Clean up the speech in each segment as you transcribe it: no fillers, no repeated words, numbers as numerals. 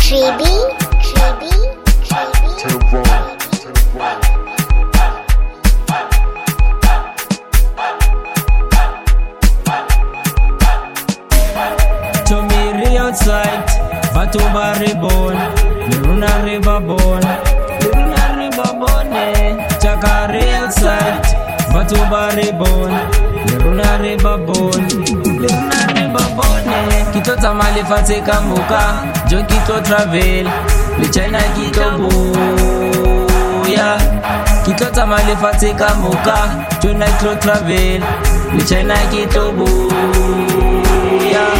Tomiri outside, Batu Baribon, Liruna Ribabon, Liruna Ribabone, Chakari outside, Batu Baribon, Liruna Ribabon, Liruna Ribabone. Kito tamale fate kamuka, Jo kito travel, Le China kito buya. Kito tamale fate kamuka, Jo nitro travel, Le China kito buya.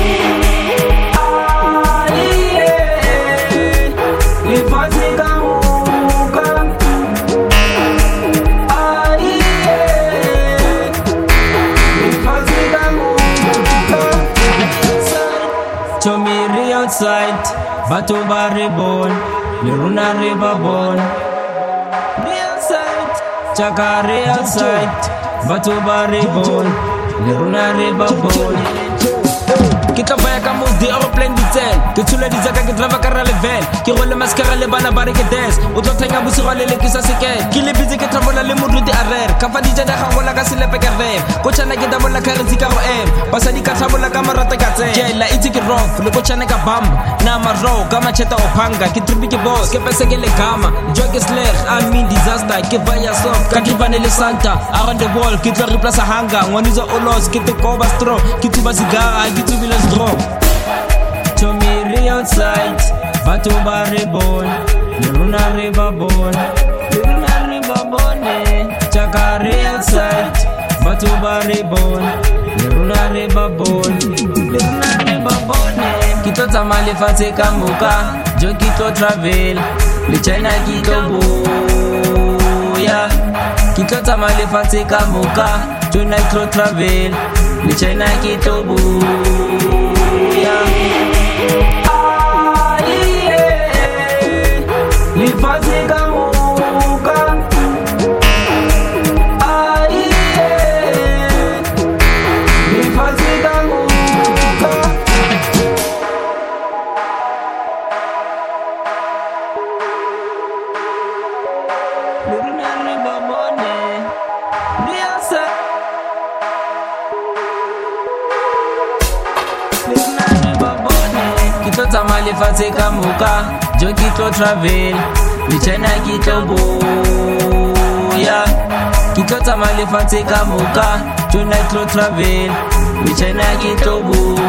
Tomiri outside, Batu Baribon, Liruna Ribabon. Outside, Chakari outside, Batu Baribon, Liruna Ribabon. Kita vaya ka mos di aeroplane di tsen ke tshula di zaka ke driver ka relevan ke go le mascara le bana ba re ke dance o tlo thenga bosigo le lekisa seke ke le busy ke travel le moduti arere ka fa di jana ga gola ka selepe ka rem ko tshana ke dabola currency ka go em ba sa di ka travel ka marata ka tsen ke la itse ke rough le ko tshana ka bamba na maro ka macheta o phanga ke tripi ke boss ke pese ke le gama joke sleg I mean disaster ke vaya soft ka divane le santa around the wall ke tlo replace hanga ngwaniza olos ke te koba straw ke tuba sigara ke tubila strong. Tomiri outside, Batu Baribon, Liruna Ribabon, Liruna Ribabone. Chakari outside, Batu Baribon, Liruna Ribabon, Liruna Ribabone. Kito tamale fate kamuka, Jo kito travel, Le China kito buya. Kito tamale fate kamuka, Jo nitro travel, Le China kito buya. Kito tamale fate kamuka, Jo kito travel, Le China kito buya. Kito tamale fate kamuka, Jo nitro travel, Le China kito buya.